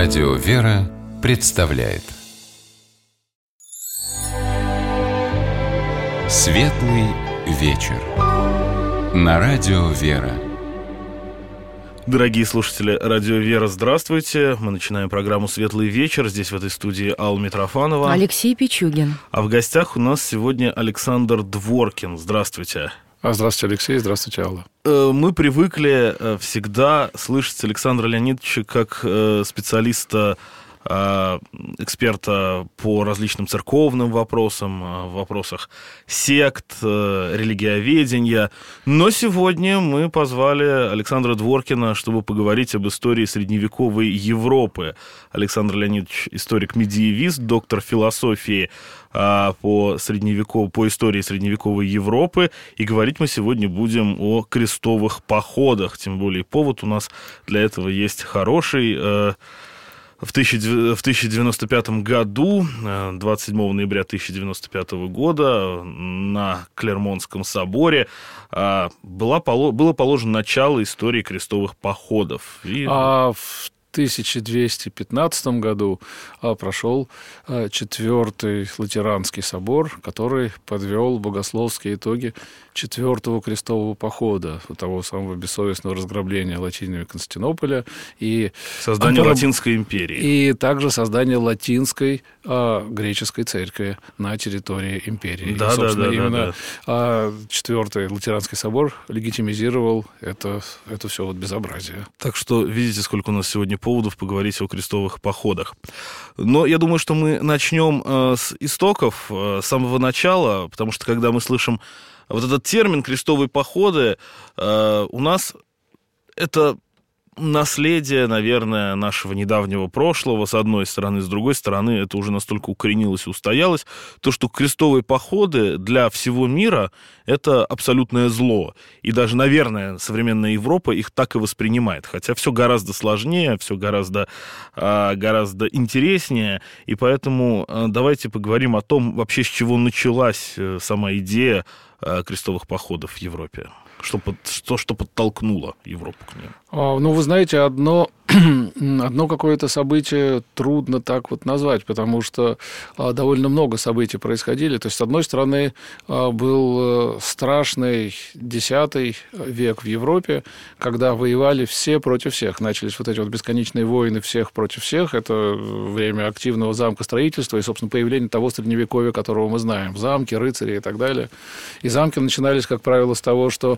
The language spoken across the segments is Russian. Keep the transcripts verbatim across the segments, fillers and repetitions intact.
Радио «Вера» представляет Светлый вечер на Радио «Вера». Дорогие слушатели Радио «Вера», здравствуйте. Мы начинаем программу «Светлый вечер». Здесь, в этой студии, Алла Митрофанова. Алексей Пичугин. А в гостях у нас сегодня Александр Дворкин. Здравствуйте. Здравствуйте, Алексей. Здравствуйте, Алла. Мы привыкли всегда слышать Александра Леонидовича как специалиста, эксперта по различным церковным вопросам, в вопросах сект, религиоведения. Но сегодня мы позвали Александра Дворкина, чтобы поговорить об истории средневековой Европы. Александр Леонидович — историк-медиевист, доктор философии по, средневеков... по истории средневековой Европы. И говорить мы сегодня будем о крестовых походах. Тем более повод у нас для этого есть хороший. В тысяча девятьсот девяносто пятом году, двадцать седьмого ноября тысяча девятьсот девяносто пятого года, на Клермонском соборе было, было положено начало истории крестовых походов. И... А в тысяча двести пятнадцатом году прошел Четвертый Латеранский собор, который подвел богословские итоги Четвертого крестового похода, того самого бессовестного разграбления латинами Константинополя и создание а, Латинской империи. И также создание латинской а, греческой церкви на территории империи. Да, и, собственно, да, да, именно да, да. А, Четвертый Латеранский собор легитимизировал это, это все вот безобразие. Так что видите, сколько у нас сегодня поводов поговорить о крестовых походах. Но я думаю, что мы начнем э, с истоков, э, с самого начала, потому что когда мы слышим вот этот термин «крестовые походы», э, у нас это наследие, наверное, нашего недавнего прошлого, с одной стороны, с другой стороны, это уже настолько укоренилось и устоялось, то, что крестовые походы для всего мира — это абсолютное зло. И даже, наверное, современная Европа их так и воспринимает. Хотя все гораздо сложнее, все гораздо, гораздо интереснее. И поэтому давайте поговорим о том, вообще с чего началась сама идея крестовых походов в Европе. Что, под, что, что подтолкнуло Европу к ним? Ну, вы знаете, одно, одно какое-то событие трудно так вот назвать, потому что довольно много событий происходили. То есть, с одной стороны, был страшный десятый век в Европе, когда воевали все против всех. Начались вот эти вот бесконечные войны всех против всех. Это время активного замкостроительства и, собственно, появления того средневековья, которого мы знаем. Замки, рыцари и так далее. И замки начинались, как правило, с того, что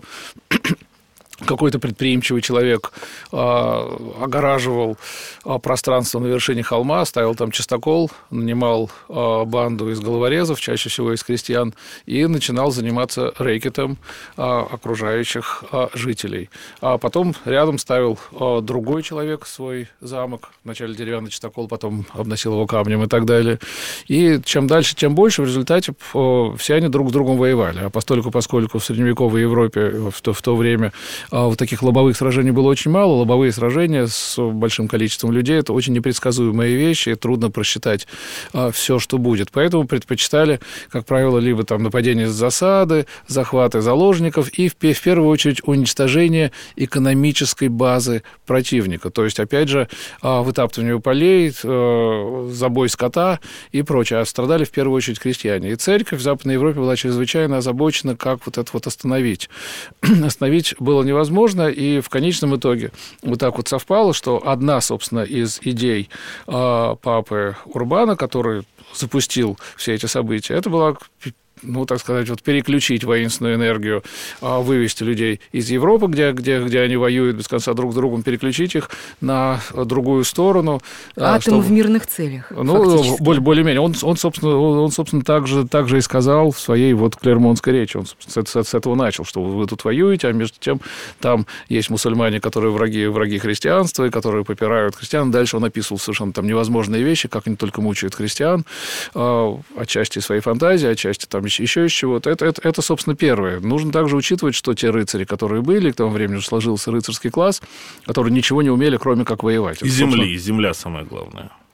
какой-то предприимчивый человек а, огораживал а, пространство на вершине холма, ставил там частокол, нанимал а, банду из головорезов, чаще всего из крестьян, и начинал заниматься рэкетом а, окружающих а, жителей. А потом рядом ставил а, другой человек свой замок, вначале деревянный частокол, потом обносил его камнем и так далее. И чем дальше, тем больше. В результате а, все они друг с другом воевали. А постольку, поскольку в средневековой Европе в то, в то время А вот таких лобовых сражений было очень мало. Лобовые сражения с большим количеством людей — это очень непредсказуемые вещи, и трудно просчитать а, все, что будет. Поэтому предпочитали, как правило, либо там нападение с засады, захваты заложников и, в, в первую очередь, уничтожение экономической базы противника. То есть, опять же, а, вытаптывание полей, а, забой скота и прочее. А страдали в первую очередь крестьяне. И церковь в Западной Европе была чрезвычайно озабочена, как вот это вот остановить. Остановить было невозможно. Возможно, и в конечном итоге вот так вот совпало, что одна, собственно, из идей э, папы Урбана, который запустил все эти события, это была, ну, так сказать, вот переключить воинственную энергию, вывести людей из Европы, где, где, где они воюют без конца друг с другом, переключить их на другую сторону. Атом чтобы... в мирных целях, Ну, более, более-менее. Он, он, собственно, он, собственно так, же, так же и сказал в своей вот клермонской речи. Он, собственно, с, с этого начал, что вы тут воюете, а между тем там есть мусульмане, которые враги, враги христианства, и которые попирают христиан. Дальше он описывал совершенно там невозможные вещи, как они только мучают христиан, отчасти своей фантазии, отчасти там еще из чего-то. Это, это, это, собственно, первое. Нужно также учитывать, что те рыцари, которые были, к тому времени уже сложился рыцарский класс, которые ничего не умели, кроме как воевать. И земли, собственно... земля самое главное.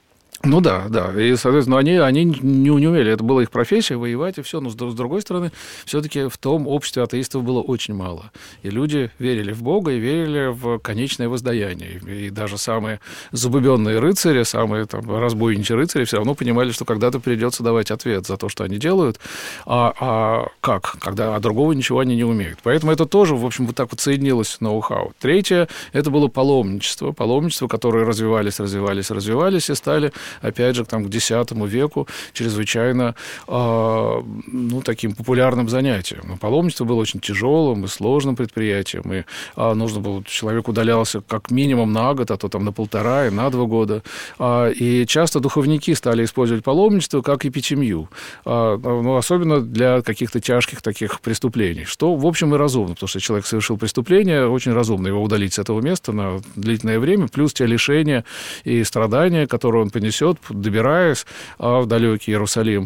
Ну да, да. И, соответственно, они, они не, не умели. Это была их профессия, воевать и все. Но, с, с другой стороны, все-таки в том обществе атеистов было очень мало. И люди верили в Бога и верили в конечное воздаяние. И даже самые забубенные рыцари, самые там, разбойничьи рыцари все равно понимали, что когда-то придется давать ответ за то, что они делают. А, а как? Когда, а другого ничего они не умеют. Поэтому это тоже, в общем, вот так вот соединилось ноу-хау. Третье, это было паломничество. Паломничество, которые развивались, развивались, развивались и стали... опять же, там, к десятому веку чрезвычайно э, ну, таким популярным занятием. Но паломничество было очень тяжелым и сложным предприятием, и э, нужно было, человек удалялся как минимум на год, а то там на полтора и на два года. Э, и часто духовники стали использовать паломничество как эпитемию, э, ну, особенно для каких-то тяжких таких преступлений, что, в общем, и разумно, потому что человек совершил преступление, очень разумно его удалить с этого места на длительное время, плюс те лишения и страдания, которые он понесет, добираясь в далекий Иерусалим,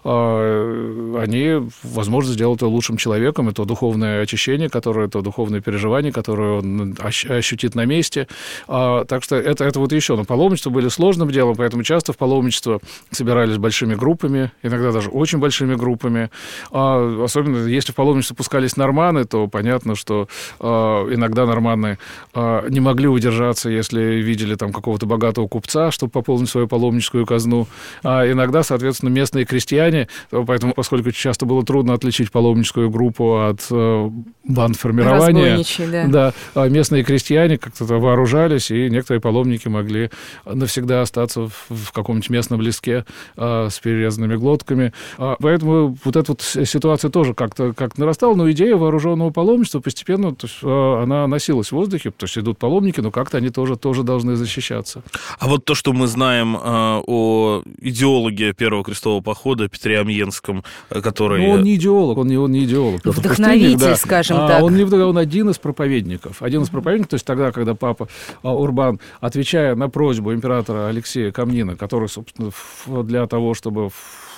они, возможно, сделают его лучшим человеком, и то духовное очищение, которое, то духовное переживание, которое он ощутит на месте. Так что это, это вот еще. Но паломничества были сложным делом, поэтому часто в паломничество собирались большими группами, иногда даже очень большими группами. Особенно если в паломничество пускались норманы, то понятно, что иногда норманы не могли удержаться, если видели там какого-то богатого купца, чтобы пополнить свою паломничество, паломническую казну, а иногда, соответственно, местные крестьяне, поэтому, поскольку часто было трудно отличить паломническую группу от э, банд формирования, да. Да, местные крестьяне как-то вооружались, и некоторые паломники могли навсегда остаться в, в каком-нибудь местном леске э, с перерезанными глотками. А, поэтому вот эта вот ситуация тоже как-то как нарастала, но идея вооруженного паломничества постепенно, то есть, э, она носилась в воздухе, то есть идут паломники, но как-то они тоже, тоже должны защищаться. А вот то, что мы знаем о идеологе Первого крестового похода Петре Амьенском, который... Ну, он не идеолог, он не, он не идеолог. Вдохновитель, да. скажем а, так. Он, не, он один из проповедников. Один из проповедников, то есть тогда, когда папа Урбан, отвечая на просьбу императора Алексея Камнина, который, собственно, для того, чтобы...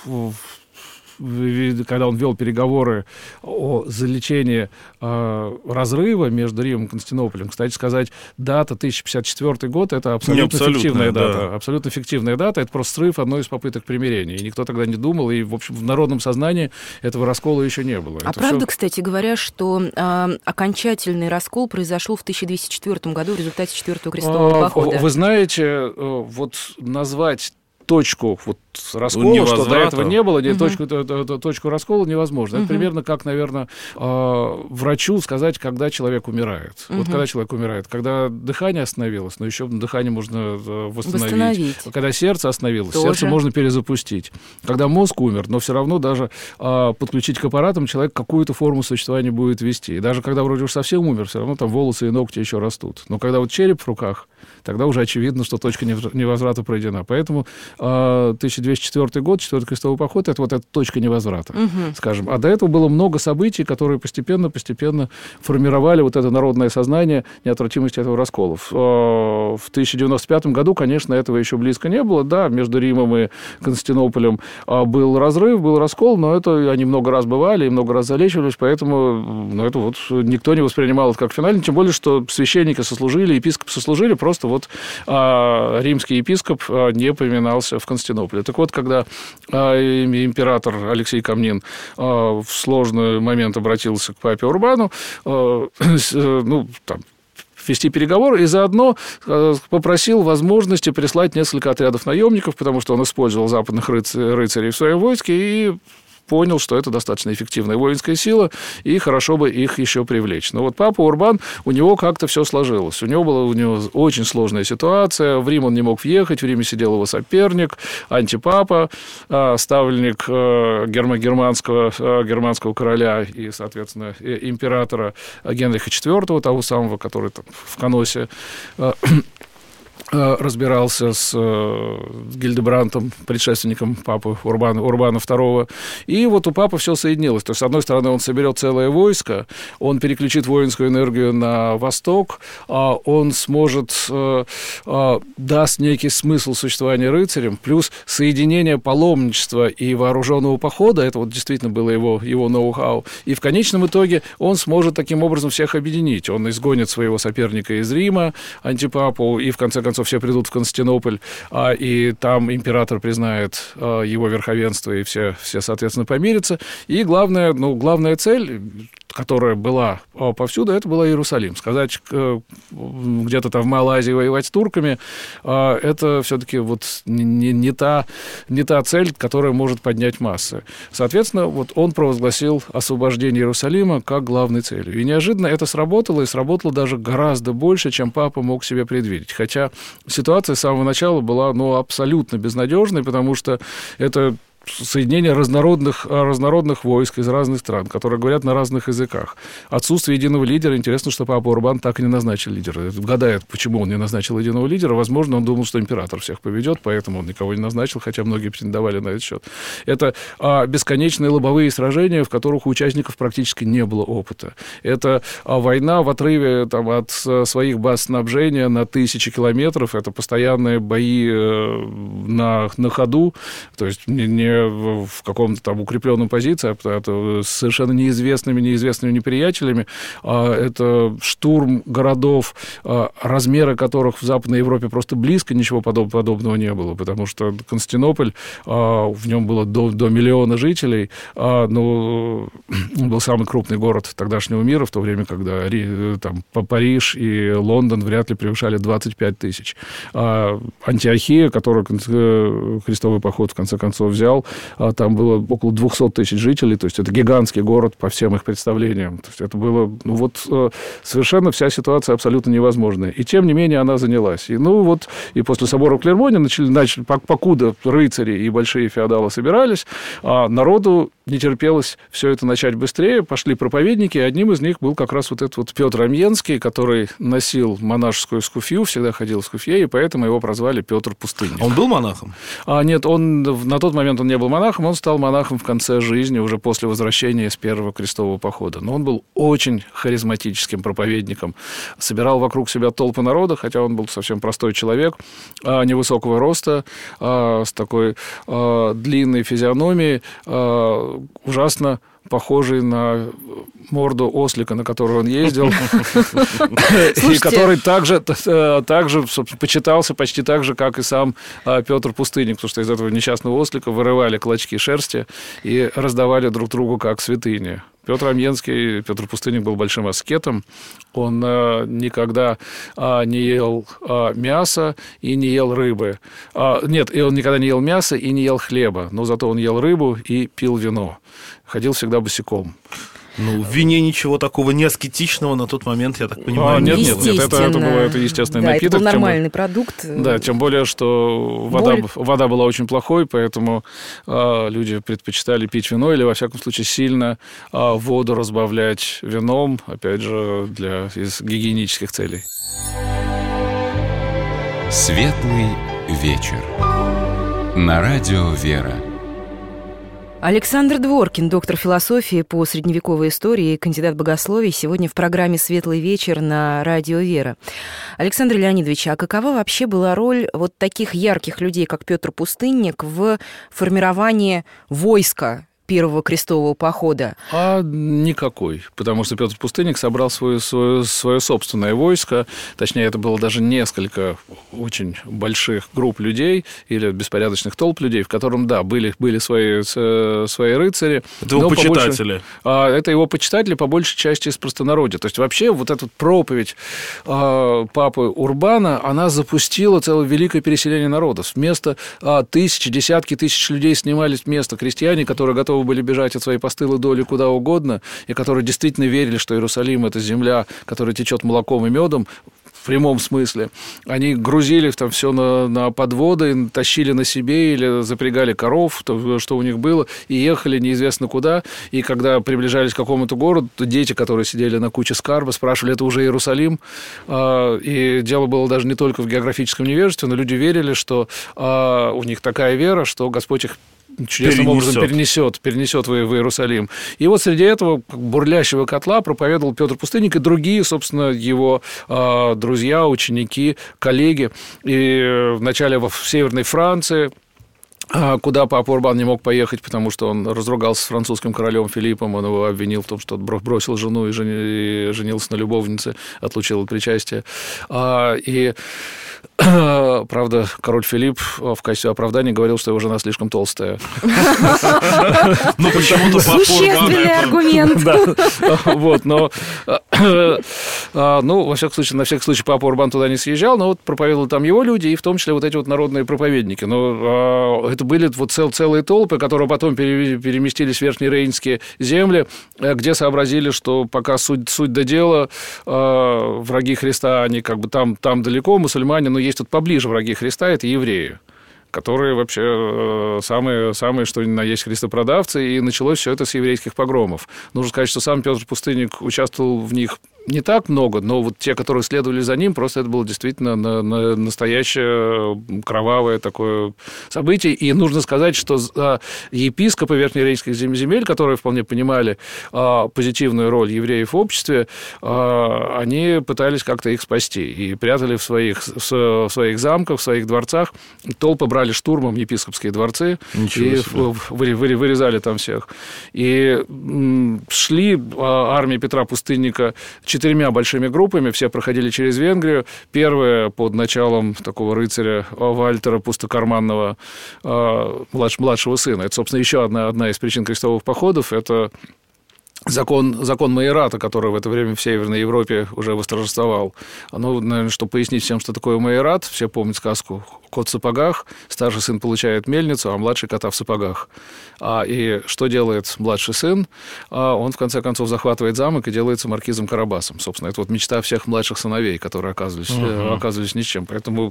когда он вел переговоры о залечении э, разрыва между Римом и Константинополем. Кстати сказать, дата тысяча пятьдесят четвёртый год — это абсолютно фиктивная дата. Да. Абсолютно фиктивная дата. Это просто срыв одной из попыток примирения. И никто тогда не думал, и, в общем, в народном сознании этого раскола еще не было. А это правда, все... кстати говоря, что э, окончательный раскол произошел в тысяча двести четвёртом году в результате Четвертого крестового а, похода? Вы знаете, вот назвать точку вот раскола, что до этого не было, угу. точку, точку раскола невозможно. Угу. Это примерно как, наверное, врачу сказать, когда человек умирает. Угу. Вот когда человек умирает, когда дыхание остановилось, но еще дыхание можно восстановить. восстановить. Когда сердце остановилось, тоже. Сердце можно перезапустить. Когда мозг умер, но все равно даже подключить к аппаратам человек какую-то форму существования будет вести. И даже когда вроде уж совсем умер, все равно там волосы и ногти еще растут. Но когда вот череп в руках, тогда уже очевидно, что точка невозврата пройдена. Поэтому тысяча двести четвёртый год, Четвертый крестовый поход — это вот эта точка невозврата, угу. скажем. А до этого было много событий, которые постепенно-постепенно формировали вот это народное сознание неотвратимости этого раскола. В тысяча девяносто пятом году, конечно, этого еще близко не было. Да, между Римом и Константинополем был разрыв, был раскол, но это они много раз бывали и много раз залечивались, поэтому ну, это вот никто не воспринимал это как финальный, тем более, что священники сослужили, епископы сослужили, просто вот а, римский епископ а, не поминался в Константинополе. Так вот, когда а, император Алексей Камнин а, в сложный момент обратился к папе Урбану, а, с, ну, там, вести переговоры, и заодно э, попросил возможности прислать несколько отрядов наемников, потому что он использовал западных рыцарей, рыцарей в своем войске, и понял, что это достаточно эффективная воинская сила, и хорошо бы их еще привлечь. Но вот папа Урбан, у него как-то все сложилось. У него была у него очень сложная ситуация. В Рим он не мог въехать, в Риме сидел его соперник, антипапа, ставленник германского, германского короля и, соответственно, императора Генриха четвёртого, того самого, который там в Каносе разбирался с Гильдебрантом, предшественником папы Урбана, Урбана второго. И вот у папы все соединилось. То есть, с одной стороны, он соберет целое войско, он переключит воинскую энергию на восток, он сможет, даст некий смысл существования рыцарям, плюс соединение паломничества и вооруженного похода, это вот действительно было его, его ноу-хау. И в конечном итоге он сможет таким образом всех объединить. Он изгонит своего соперника из Рима, антипапу, и в конце концов концов, все придут в Константинополь, и там император признает его верховенство, и все, все соответственно, помирятся. И главная, ну, главная цель, которая была повсюду, это была Иерусалим. Сказать, где-то там в Малой Азии воевать с турками, это все-таки вот не, не, та, не та цель, которая может поднять массы. Соответственно, вот он провозгласил освобождение Иерусалима как главной целью. И неожиданно это сработало, и сработало даже гораздо больше, чем папа мог себе предвидеть. Хотя ситуация с самого начала была, ну, абсолютно безнадежной, потому что это соединение разнородных, разнородных войск из разных стран, которые говорят на разных языках. Отсутствие единого лидера. Интересно, что папа Урбан так и не назначил лидера. Гадает, почему он не назначил единого лидера. Возможно, он думал, что император всех поведет, поэтому он никого не назначил, хотя многие претендовали на этот счет. Это а, бесконечные лобовые сражения, в которых у участников практически не было опыта. Это а, война в отрыве там, от своих баз снабжения на тысячи километров. Это постоянные бои э, на, на ходу. То есть не, не в каком-то там укрепленном позиции, а с совершенно неизвестными, неизвестными неприятелями. Это штурм городов, размеры которых в Западной Европе просто близко ничего подобного не было, потому что Константинополь, в нем было до, до миллиона жителей, но он был самый крупный город тогдашнего мира, в то время, когда там, Париж и Лондон вряд ли превышали двадцать пять тысяч. Антиохия, которую крестовый поход в конце концов взял, там было около двухсот тысяч жителей, то есть это гигантский город по всем их представлениям. То есть это было, ну вот, совершенно вся ситуация абсолютно невозможная. И тем не менее она занялась. И, ну вот, и после собора в Клермоне, начали, начали, покуда рыцари и большие феодалы собирались, народу не терпелось все это начать быстрее, пошли проповедники, и одним из них был как раз вот этот вот Петр Амьенский, который носил монашескую скуфью, всегда ходил в скуфье, и поэтому его прозвали Петр Пустынник. Он был монахом? А, нет, он, на тот момент он не был монахом, он стал монахом в конце жизни, уже после возвращения с первого крестового похода. Но он был очень харизматическим проповедником, собирал вокруг себя толпы народа, хотя он был совсем простой человек, невысокого роста, с такой длинной физиономией, ужасно похожий на морду ослика, на которую он ездил, и который также, также почитался почти так же, как и сам Петр Пустынник, потому что из этого несчастного ослика вырывали клочки шерсти и раздавали друг другу как святыни. Петр Амьенский, Петр Пустынник был большим аскетом, он э, никогда э, не ел э, мяса и не ел рыбы. А, нет, и он никогда не ел мяса и не ел хлеба, но зато он ел рыбу и пил вино. Ходил всегда босиком. Ну, в вине ничего такого не аскетичного на тот момент, я так понимаю, а, нет. Нет, нет, это, это, было, это естественный да, напиток. Это был нормальный тем, продукт. Да, тем более, что вода, вода была очень плохой, поэтому а, люди предпочитали пить вино или, во всяком случае, сильно а, воду разбавлять вином, опять же, для, из гигиенических целей. Светлый вечер. На радио «Вера». Александр Дворкин, доктор философии по средневековой истории и кандидат богословий, сегодня в программе «Светлый вечер» на радио «Вера». Александр Леонидович, а какова вообще была роль вот таких ярких людей, как Петр Пустынник, в формировании войска первого крестового похода? А никакой, потому что Петр Пустынник собрал свое, свое, свое собственное войско, точнее, это было даже несколько очень больших групп людей или беспорядочных толп людей, в котором, да, были, были свои, свои рыцари. Это его почитатели. Побольше, это его почитатели, по большей части из простонародья. То есть, вообще, вот эта проповедь папы Урбана, она запустила целое великое переселение народов. Вместо тысячи, десятки тысяч людей снимались место крестьяне, которые готовы были бежать от своей постылой доли куда угодно, и которые действительно верили, что Иерусалим – это земля, которая течет молоком и медом, в прямом смысле. Они грузили там все на, на подводы, тащили на себе или запрягали коров, то, что у них было, и ехали неизвестно куда. И когда приближались к какому-то городу, то дети, которые сидели на куче скарба, спрашивали, это уже Иерусалим. И дело было даже не только в географическом невежестве, но люди верили, что у них такая вера, что Господь их чудесным перенесет. образом перенесет, перенесет в, в Иерусалим. И вот среди этого бурлящего котла проповедовал Петр Пустынник и другие, собственно, его э, друзья, ученики, коллеги. И вначале в Северной Франции, куда папа Урбан не мог поехать, потому что он разругался с французским королем Филиппом, он его обвинил в том, что он бросил жену и женился на любовнице, отлучил от причастия. И Правда, король Филипп в качестве оправдания говорил, что его жена слишком толстая. Ну, почему-то существенный аргумент. Вот, но, ну, во всяком случае, на всякий случай папа Урбан туда не съезжал, но вот проповедовали там его люди, и в том числе вот эти вот народные проповедники. Но это были вот цел, целые толпы, которые потом переместились в Верхние Рейнские земли, где сообразили, что пока суть, суть до дела, враги Христа, они как бы там, там далеко, мусульмане, но есть тут поближе враги Христа, это евреи, которые вообще самые, самые, что ни на есть, христопродавцы, и началось все это с еврейских погромов. Нужно сказать, что сам Петр Пустынник участвовал в них не так много, но вот те, которые следовали за ним, просто это было действительно настоящее кровавое такое событие. И нужно сказать, что епископы верхнерейнских земель, которые вполне понимали позитивную роль евреев в обществе, они пытались как-то их спасти и прятали в своих, в своих замках, в своих дворцах. Толпы брали штурмом епископские дворцы. Ничего и себе. Вырезали там всех. И шли армии Петра Пустынника четырьмя большими группами, все проходили через Венгрию. Первая под началом такого рыцаря Вальтера Пустокарманного, младшего сына. Это, собственно, еще одна, одна из причин крестовых походов. Это Закон, закон Майората, который в это время в Северной Европе уже восторжествовал. Ну, наверное, чтобы пояснить всем, что такое Майорат, все помнят сказку «Кот в сапогах». Старший сын получает мельницу, а младший кота в сапогах. А, и что делает младший сын? А, он, в конце концов, захватывает замок и делается маркизом Карабасом. Собственно, это вот мечта всех младших сыновей, которые оказывались, uh-huh. оказывались ни с чем. Поэтому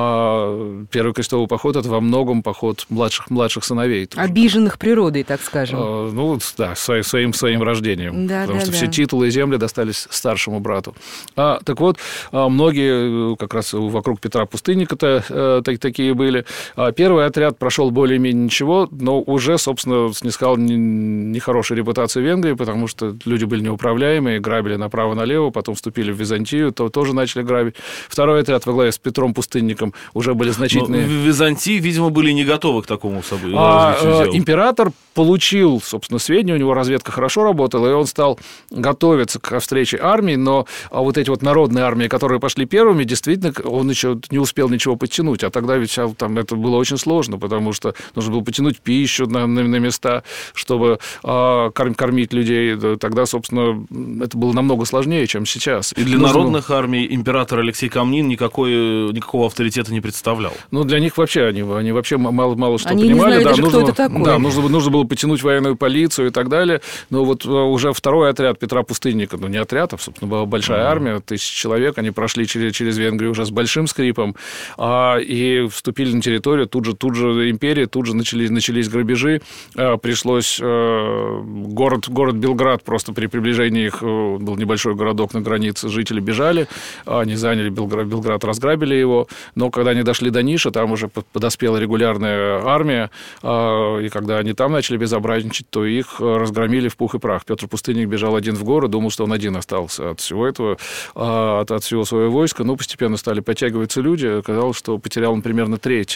а, первый крестовый поход – это во многом поход младших, младших сыновей. Обиженных природой, так скажем. А, ну, да, своим, своим рождением. Да, потому да, что да. все титулы и земли достались старшему брату. А, так вот, многие как раз вокруг Петра Пустынника-то так, такие были. Первый отряд прошел более-менее ничего, но уже, собственно, снискал нехорошую репутацию Венгрии, потому что люди были неуправляемые, грабили направо-налево, потом вступили в Византию, то тоже начали грабить. Второй отряд во главе с Петром Пустынником уже были значительные... Но в Византии, видимо, были не готовы к такому событию. А, император получил, собственно, сведения, у него разведка хорошо работала, и он стал готовиться к встрече армии, но вот эти вот народные армии, которые пошли первыми, действительно, он еще не успел ничего подтянуть, а тогда ведь там это было очень сложно, потому что нужно было потянуть пищу на, на, на места, чтобы а, корм, кормить людей. Тогда, собственно, это было намного сложнее, чем сейчас. И для нужно... народных армий император Алексей Камнин никакой, никакого авторитета не представлял. Ну, для них вообще, они, они вообще мало, мало что они понимали. Не знали да, даже, нужно, кто это такой. Да, нужно, нужно было потянуть военную полицию и так далее. Но вот уже второй отряд Петра Пустынника, ну, не отряд, а, собственно, была большая mm-hmm. армия, тысячи человек, они прошли через, через Венгрию уже с большим скрипом, а, и вступили на территорию, тут же, тут же империя, тут же начались, начались грабежи, а, пришлось а, город, город Белград, просто при приближении их, был небольшой городок на границе, жители бежали, они заняли Белград, Белград, разграбили его, но когда они дошли до Ниша, там уже подоспела регулярная армия, а, и когда они там начали безобразничать, то их разгромили в пух и прах. Петр Пустынник бежал один в горы, думал, что он один остался от всего этого, от, от всего своего войска. Ну, постепенно стали подтягиваться люди. Оказалось, что потерял он примерно треть.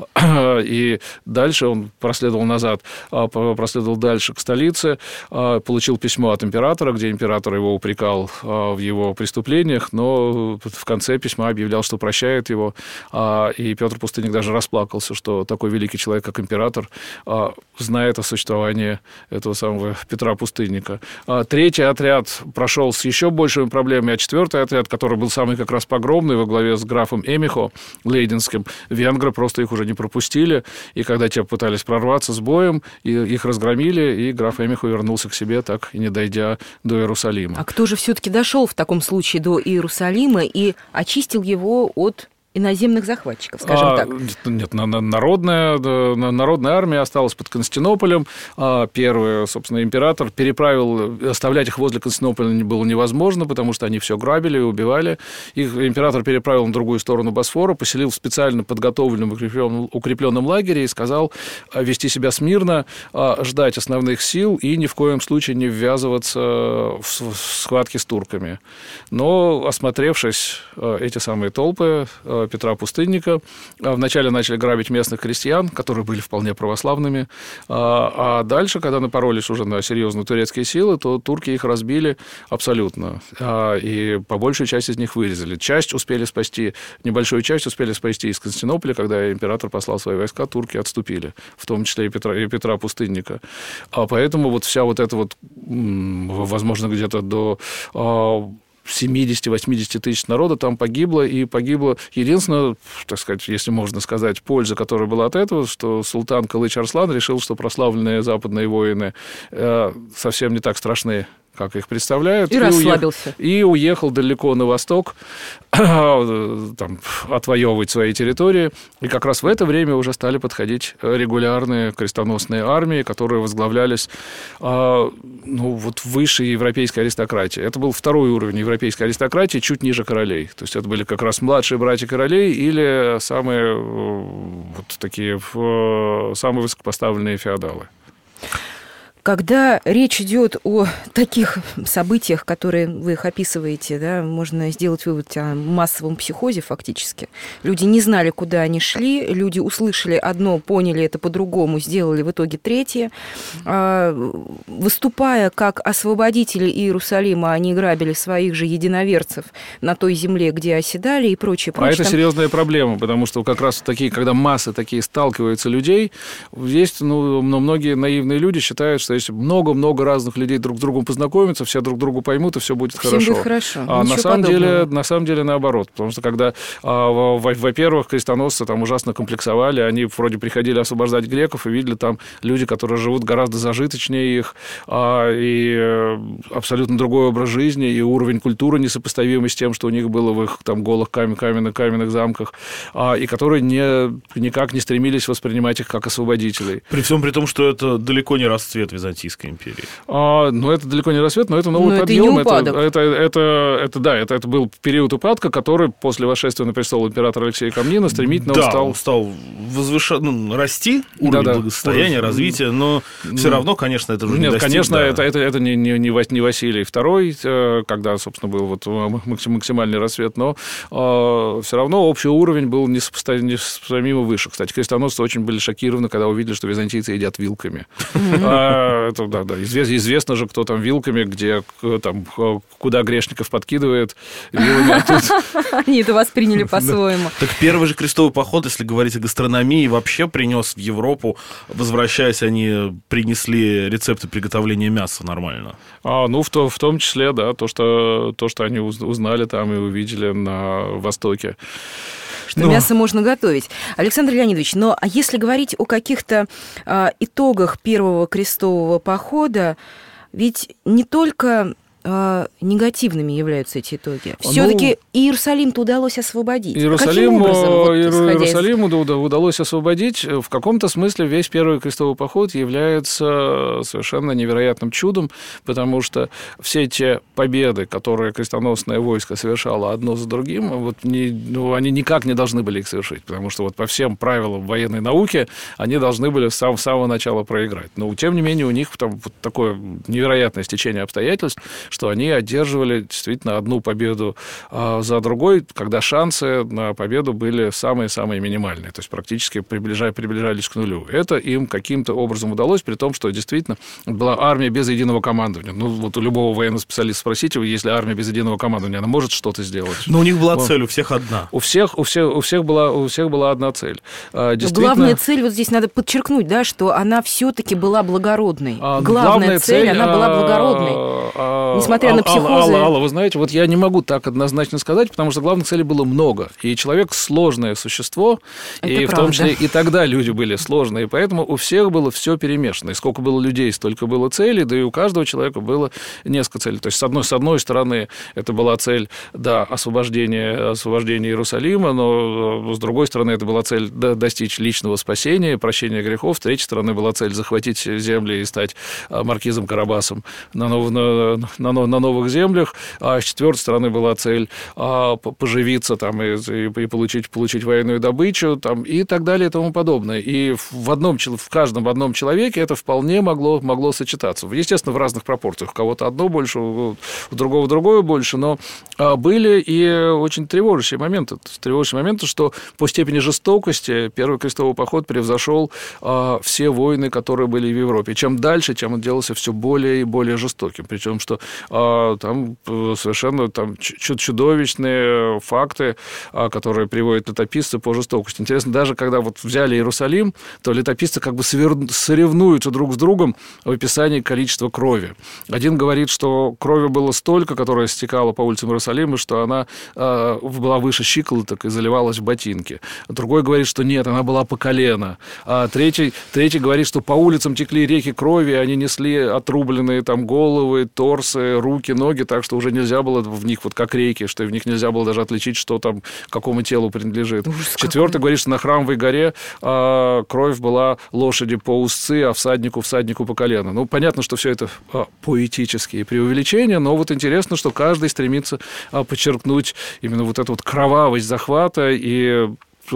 И дальше он проследовал назад, проследовал дальше к столице, получил письмо от императора, где император его упрекал в его преступлениях, но в конце письма объявлял, что прощает его. И Петр Пустынник даже расплакался, что такой великий человек, как император, знает о существовании этого самого Петра Пустынника. Третий отряд прошел с еще большими проблемами, а четвертый отряд, который был самый как раз погромный, во главе с графом Эмихо Лейденским, венгры просто их уже не пропустили, и когда те пытались прорваться с боем, и их разгромили, и граф Эмихо вернулся к себе, так и не дойдя до Иерусалима. А кто же все-таки дошел в таком случае до Иерусалима и очистил его от иноземных захватчиков, скажем а, так? Нет, народная, народная армия осталась под Константинополем. Первый, собственно, император переправил, оставлять их возле Константинополя было невозможно, потому что они все грабили и убивали. Их император переправил на другую сторону Босфора, поселил в специально подготовленном укрепленном, укрепленном лагере и сказал вести себя смирно, ждать основных сил и ни в коем случае не ввязываться в схватки с турками. Но, осмотревшись, эти самые толпы Петра Пустынника. Вначале начали грабить местных крестьян, которые были вполне православными, а дальше, когда напоролись уже на серьезные турецкие силы, то турки их разбили абсолютно, и по большей части из них вырезали. Часть успели спасти, небольшую часть успели спасти из Константинополя, когда император послал свои войска, турки отступили, в том числе и Петра, и Петра Пустынника. А поэтому вот вся вот эта вот, возможно, где-то до семьдесят-восемьдесят тысяч народа там погибло, и погибло единственное, так сказать, если можно сказать, польза, которая была от этого, что султан Кылыч-Арслан решил, что прославленные западные воины э, совсем не так страшны, как их представляют. И, и расслабился. Уех... И уехал далеко на восток там, отвоевывать свои территории. И как раз в это время уже стали подходить регулярные крестоносные армии, которые возглавлялись ну, вот высшей европейской аристократии. Это был второй уровень европейской аристократии, чуть ниже королей. То есть это были как раз младшие братья королей или самые, вот такие, самые высокопоставленные феодалы. Когда речь идет о таких событиях, которые вы их описываете, да, можно сделать вывод о массовом психозе фактически. Люди не знали, куда они шли, люди услышали одно, поняли это по-другому, сделали в итоге третье. Выступая как освободители Иерусалима, они грабили своих же единоверцев на той земле, где оседали и прочее. А это серьезная проблема, потому что как раз такие, когда массы такие сталкиваются людей, есть, ну, многие наивные люди считают, что если много-много разных людей друг с другом познакомятся, все друг другу поймут, и все будет Всем хорошо. будет хорошо. А на самом, деле, на самом деле наоборот. Потому что когда, во-первых, крестоносцы там ужасно комплексовали, они вроде приходили освобождать греков и видели там люди, которые живут гораздо зажиточнее их, и абсолютно другой образ жизни, и уровень культуры несопоставимый с тем, что у них было в их там голых каменных, каменных замках, и которые не, никак не стремились воспринимать их как освободителей. При всем при том, что это далеко не расцвет Византийской империи. А, ну, это далеко не рассвет, но это новый но подъем. Это, не упадок. это, это, это, это, да, это, это был период упадка, который после восшествия на престол императора Алексея Комнина стремительно да, стал... он стал возвыша... ну, расти, уровень да, да. благосостояния, уровень... развития, но все равно, конечно, это уже Нет, не достиг. конечно, да. это, это, это не, не, не Василий второй, когда, собственно, был вот максимальный рассвет, но э, все равно общий уровень был несопоставимо выше. Кстати, крестоносцы очень были шокированы, когда увидели, что византийцы едят вилками. Это, да, да, известно, известно же, кто там вилками, где там, куда грешников подкидывает вилами, а тут... Они это восприняли по-своему. Так первый же крестовый поход, если говорить о гастрономии, вообще принес в Европу, возвращаясь, они принесли рецепты приготовления мяса нормально. А, ну, в, то, в том числе, да, то что, то, что они узнали там и увидели на Востоке. Что но... мясо можно готовить. Александр Леонидович, но а если говорить о каких-то э, итогах первого крестового похода, ведь не только э, негативными являются эти итоги. Все-таки ну, Иерусалим-то удалось освободить. Иерусалим, образом, вот, Иерусалиму из... удалось освободить. В каком-то смысле весь первый крестовый поход является совершенно невероятным чудом, потому что все те победы, которые крестоносное войско совершало одно за другим, вот не, ну, они никак не должны были их совершить, потому что вот по всем правилам военной науки они должны были с самого, с самого начала проиграть. Но, тем не менее, у них там вот такое невероятное стечение обстоятельств, что они одерживали действительно одну победу а, за другой, когда шансы на победу были самые-самые минимальные, то есть практически приближали, приближались к нулю. Это им каким-то образом удалось, при том, что действительно была армия без единого командования. Ну, вот у любого военного специалиста спросите, если армия без единого командования, она может что-то сделать? Но у них была вот. цель, у всех одна. У всех, у всех, у всех, была, у всех была одна цель. Действительно... Главная цель, вот здесь надо подчеркнуть, да, что она все-таки была благородной. А, главная, главная цель, цель, она была благородной. А, Несмотря а, на психозы. Алла, Алла, вы знаете, вот я не могу так однозначно сказать, потому что главных целей было много. И человек сложное существо, это и правда. В том числе и тогда люди были сложные. И поэтому у всех было все перемешано. И сколько было людей, столько было целей, да и у каждого человека было несколько целей. То есть, с одной, с одной стороны, это была цель, да, освобождения, освобождения Иерусалима, но с другой стороны, это была цель да, достичь личного спасения, прощения грехов. С третьей стороны, была цель захватить земли и стать маркизом Карабасом на, нов, на, на на, на новых землях, а с четвертой стороны была цель а, поживиться там, и, и получить, получить военную добычу там, и так далее и тому подобное. И в, одном, в каждом в одном человеке это вполне могло, могло сочетаться. Естественно, в разных пропорциях. У кого-то одно больше, у другого другое больше, но а, были и очень тревожащие моменты. Тревожащие моменты, что по степени жестокости Первый крестовый поход превзошел а, все войны, которые были в Европе. Чем дальше, тем он делался все более и более жестоким. Причем, что а, там совершенно там, чудовищные факты, а, которые приводят летописцы по жестокости. Интересно, даже когда вот взяли Иерусалим, то летописцы как бы соревнуются друг с другом в описании количества крови. Один говорит, что крови было столько, которая стекала по улицам Иерусалима, что она а, была выше щиколоток и заливалась в ботинки. Другой говорит, что нет, она была по колено. А третий, третий говорит, что по улицам текли реки крови, они несли отрубленные там головы, торсы, руки, ноги, так что уже нельзя было в них, вот как реки, что в них нельзя было даже отличить, что там, какому телу принадлежит. Ужас Четвертый какой. Говорит, что на Храмовой горе а, кровь была лошади по узцы, а всаднику всаднику по колено. Ну, понятно, что все это а, поэтические преувеличения, но вот интересно, что каждый стремится а, подчеркнуть именно вот эту вот кровавость захвата и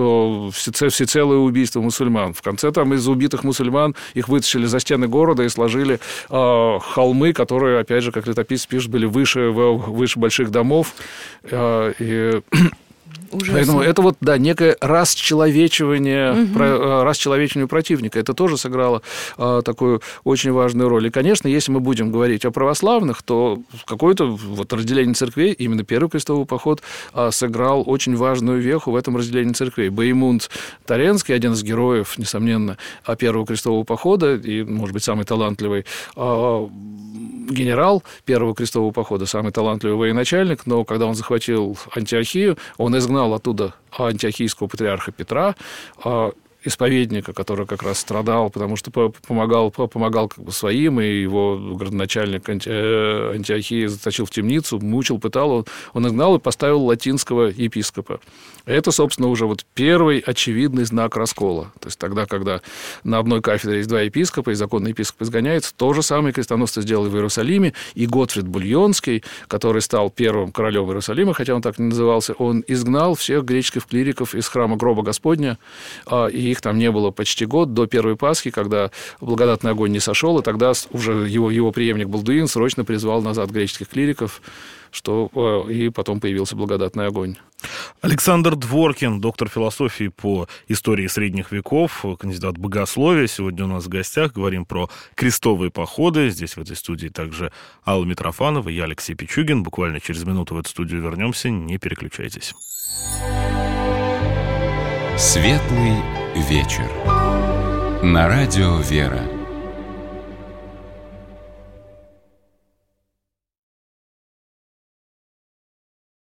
всецелое убийство мусульман. В конце там из убитых мусульман их вытащили за стены города и сложили э, холмы, которые, опять же, как летописец пишет, были выше, выше больших домов. Э, и... Ужасно. Поэтому это вот, да, некое расчеловечивание, угу. про, расчеловечивание противника. Это тоже сыграло а, такую очень важную роль. И, конечно, если мы будем говорить о православных, то какое-то вот разделение церквей, именно Первый крестовый поход а, сыграл очень важную веху в этом разделении церквей. Боемунд Таренский, один из героев, несомненно, Первого крестового похода, и, может быть, самый талантливый а, генерал Первого крестового похода, самый талантливый военачальник, но когда он захватил Антиохию, он изгнал оттуда антиохийского патриарха Петра, исповедника, который как раз страдал, потому что помогал, помогал как бы своим, и его градоначальник анти, Антиохии заточил в темницу, мучил, пытал, он изгнал и поставил латинского епископа. Это, собственно, уже вот первый очевидный знак раскола. То есть тогда, когда на одной кафедре есть два епископа, и законный епископ изгоняется, то же самое крестоносцы сделали в Иерусалиме, и Готфрид Бульонский, который стал первым королем Иерусалима, хотя он так не назывался, он изгнал всех греческих клириков из храма Гроба Господня, и их там не было почти год, до первой Пасхи, когда благодатный огонь не сошел, и тогда уже его, его преемник Балдуин срочно призвал назад греческих клириков, что и потом появился благодатный огонь. Александр Дворкин, доктор философии по истории средних веков, кандидат богословия. Сегодня у нас в гостях. Говорим про крестовые походы. Здесь в этой студии также Алла Митрофанова, я Алексей Пичугин. Буквально через минуту в эту студию вернемся. Не переключайтесь. Светлый вечер. На радио «Вера».